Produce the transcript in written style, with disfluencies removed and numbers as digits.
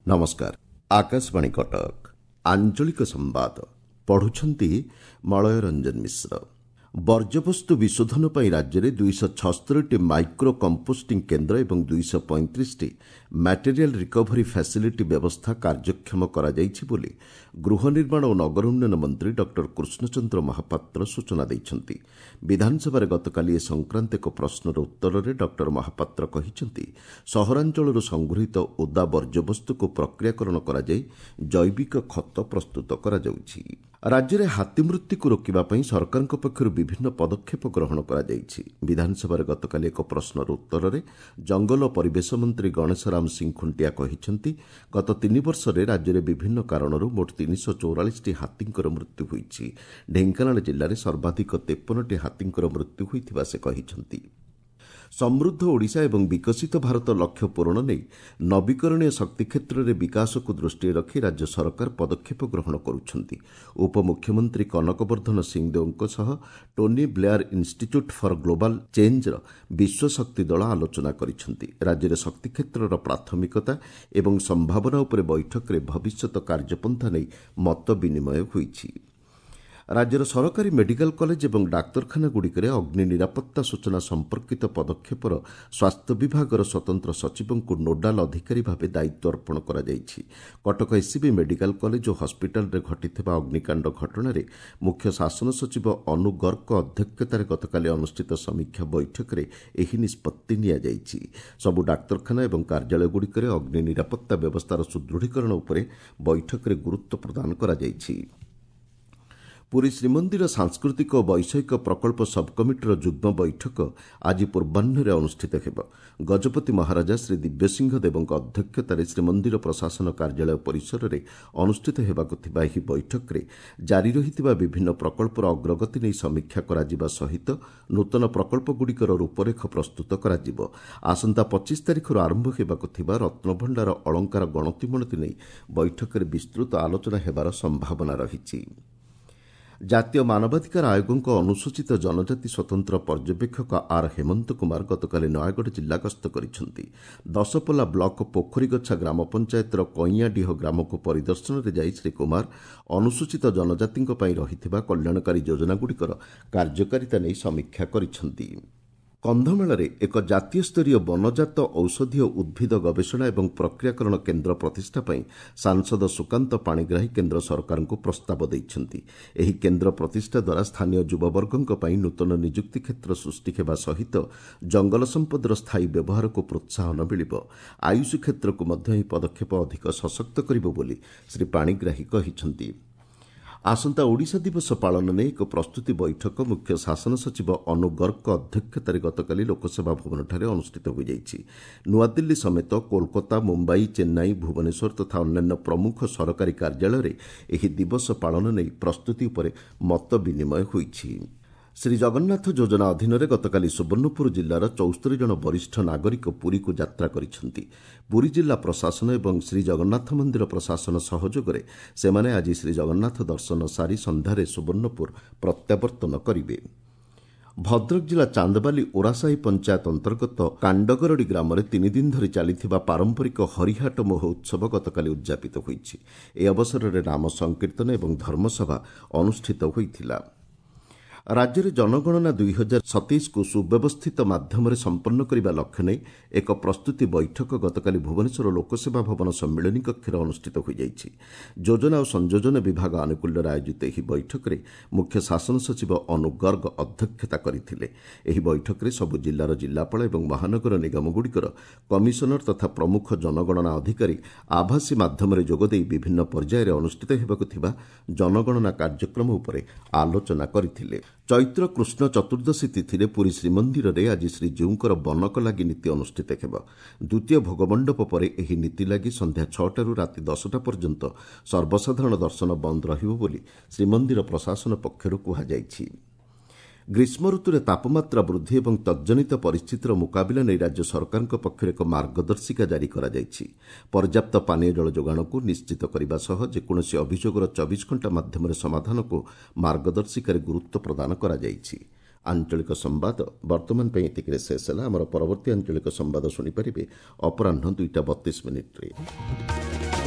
नमस्कार। आकाशवाणी कटक आंचलिक संवाद पढ़ुछंती मलय रंजन मिश्र। वर्ज्यवस्तु विशोधन पर राज्य में 276 माइक्रो कंपोस्टिंग केन्द्र और 235 मटेरियल रिकवरी फैसिलिटी व्यवस्था कार्यक्षम करा जाइछि बोली गृह निर्माण और नगर उन्नयन मंत्री डॉक्टर कृष्णचंद्र महापात्र सूचना दैछंती। विधानसभा गतकाली ए संक्रांत एक प्रश्नर उत्तर में डॉक्टर महापात्र कहिछंती सहरांचल संगृहीत ओदा वर्ज्यवस्तु को प्रक्रियाकरण करा जाई जैविक खत प्रस्तुत करा जाउछि। राज्य में हाथी मृत्यु को रोकने सरकार पक्षर विभिन्न पदक्षेप ग्रहण करा जाइछि। विधानसभा गतकाली एक प्रश्नर उत्तर में जंगल और परिवेश मंत्री गणेशराम सिंह खुंटिया कहिछंती गत 3 वर्ष में राज्य में विभिन्न कारणरू मोट 344 हाथींकर मृत्यु होइछि। ढेंकानाल जिले में सर्वाधिक 53 हाथींकर मृत्यु होइथिबा से कहिछंती। समृद्ध ओडिशा एवं विकसित भारत लक्ष्य पूरण नहीं नवीकरणीय शक्ति क्षेत्र में विकास को दृष्टि रखी राज्य सरकार पदक्षेप ग्रहण करुछंती। उपमुख्यमंत्री कनक वर्धन सिंहदेव सह Tony Blair Institute for Global Change विश्व शक्ति दल आलोचना करिछंती। राज्य में शक्ति क्षेत्र प्राथमिकता एवं संभावना उपर बैठक में भविष्यत कार्यपंथा नहीं मत विनिमय होइछि। राज्यर सरकारी मेडिकल कॉलेज और डाक्तखानागुड़िक अग्नि निरापत्ता सूचना संपर्कित पदक्षेपर स्वास्थ्य विभाग स्वतंत्र सचिव को नोडाल अधिकारी भाव दायित्व अर्पण कर कटक एससीबी मेडिकल कॉलेज और हस्पिटाल में घटिथिबा अग्निकांड घटना मुख्य शासन सचिव अनु गर्ग अध्यक्षतार गतकाली अनुष्ठित समीक्षा बैठक में यह निष्पत्ति नियाଯାଇଛି। सबु डाक्तखाना और कार्यालयगुड़िक अग्नि निरापत्ता व्यवस्थार सुदृढ़ीकरण उपरे बैठक में गुरुत्व प्रदान करा जाइछि। पुरी श्रीमंदिर सांस्कृतिक और वैषयिक प्रकल्प सबकमिटर जुग्म बैठक आज पूर्वाह्न अनुष्ठित हेब। गजपति महाराजा श्री दिव्यसिंह देव अध्यक्षतार श्रीमंदिर प्रशासन कार्यालय परिसर में अनुष्ठित हेबाकु थिबा एही बैठक में जारी रहिथिबा विभिन्न प्रकल्पर अग्रगति नहीं समीक्षा कराजिबा सहित नूतन प्रकल्पगुड़िकर रूपरेख प्रस्तुत कराजिबो। आसंता 25 तारिखर आरंभ हेबाकु थिबा रत्नभंडार अलंकार गणति मणति नहीं बैठक में विस्तृत आलोचना हेबार संभावना रहिछि। जातीय मानवाधिकार आयोग अनुसूचित जनजाति स्वतंत्र पर्यवेक्षक आर हेमंत कुमार गतकाली नयागढ़ जिला गस्त करिसेंती। दशपल्ला ब्लॉक पोखरीगछा ग्राम पंचायतर कईयाडीह ग्राम को परिदर्शन में जाई श्री कुमार अनुसूचित जनजाति रहिथिबा कल्याणकारी योजनागुड़िकर कार्यकारिता नहीं समीक्षा करिसेंती। कंधमाल एक जातीय स्तरीय वनजात औषधीय उद्भिद गवेषणा और प्रक्रियाकरण केन्द्र प्रतिष्ठा पर सांसद सुकांत पाणिग्राही केन्द्र सरकार को प्रस्ताव देइछंती। एही केन्द्र प्रतिष्ठा द्वारा स्थानीय युववर्गों पर नूतन नियुक्ति क्षेत्र सृष्टि हेबा सहित जंगल संपदर स्थायी व्यवहार को प्रोत्साहन मिलिबो। आयुष क्षेत्र को मध्य एही पदक्षेप अधिक सशक्त करिबो बोली श्री पाणिग्राही कहिछंती। आसंता ओडिशा दिवस पालन ने एक प्रस्तुति बैठक मुख्य शासन सचिव अनु गर्ग अध्यक्षतार गतकाली लोकसेवा भवन अनुष्ठित हो जाइछि। नुआदिल्ली समेत कोलकाता, मुंबई, चेन्नई, भुवनेश्वर तथा अन्य प्रमुख सरकारी कार्यालय में एही दिवस पालन नहीं प्रस्तुति उपर मत विनिमय होइछि। श्री जगन्नाथ योजना अधीन गतकाली सुवर्णपुर जिलार 74 जन वरिष्ठ नागरिक पुरी को यात्रा करिसेंती। पुरी जिला प्रशासन और श्री जगन्नाथ मंदिर प्रशासन सहयोग में सेमाने आज श्री जगन्नाथ दर्शन सारी संध्यारे सुवर्णपुर प्रत्यावर्तन करिवे। भद्रक जिला चांदबाली ओरासाही पंचायत अंतर्गत कांडगरडी ग्राम में 3 दिन धरी चलिथिबा पारंपरिक हरिहाट मोह उत्सव गतकाली उद्यापित होइछि। ए अवसर में नाम संकीर्तन और धर्मसभा अनुष्ठित होइथिला। राज्य में जनगणना 2027 को सुव्यवस्थित माध्यम संपन्न करने लक्ष्य नहीं एक प्रस्तुति बैठक गतकाली भुवनेश्वर लोकसेवा भवन सम्मिलनी कक्ष अनुष्ठित हो जाइछि। योजना और संयोजन विभाग आनुकूल्य आयोजित यह बैठक में मुख्य शासन सचिव अनु गर्ग अध्यक्षता करथिले। एही बैठक में सबु जिलार जिलापाल और महानगर निगमगुड़िकर कमिशनर तथा प्रमुख जनगणना अधिकारी आभासी माध्यम जोगदे विभिन्न पर्यायर अनुष्ठित हेबाकु थिबा जनगणना कार्यक्रम उपरे आलोचना करथिले। चैत्र कृष्ण चतुर्दशी तिथि पुरी श्रीमंदिर में आज श्रीजीउंकर बनक लगी नीति अनुष्ठित हेब। द्वितीय भोगमंडप पर यह नीति लगी संध्या 6 राति 10टा पर्यंत सर्वसाधारण दर्शन बंद रहिबो बोली श्रीमंदिर प्रशासन पक्षरु कुहाଯାଇଛି। ग्रीष्म ऋतु में तापमात्रा वृद्धि और तज्जनित परिस्थितिर मुकाबिला नहीं राज्य सरकार पक्षर एक मार्गदर्शिका जारी करा जायछि। पर्याप्त पानीय जल जोगाण को निश्चित करने सह जेकोसी अभियोगर 24 घंटा माध्यम समाधान को मार्गदर्शिकार गुरुत्व प्रदान करा जायछि। आंचलिक संवाद वर्तमान एतिके शेष है। आमर परवर्ती आंचलिक संवाद शुणिपारे अपराह 2:32 मिनिट्रे।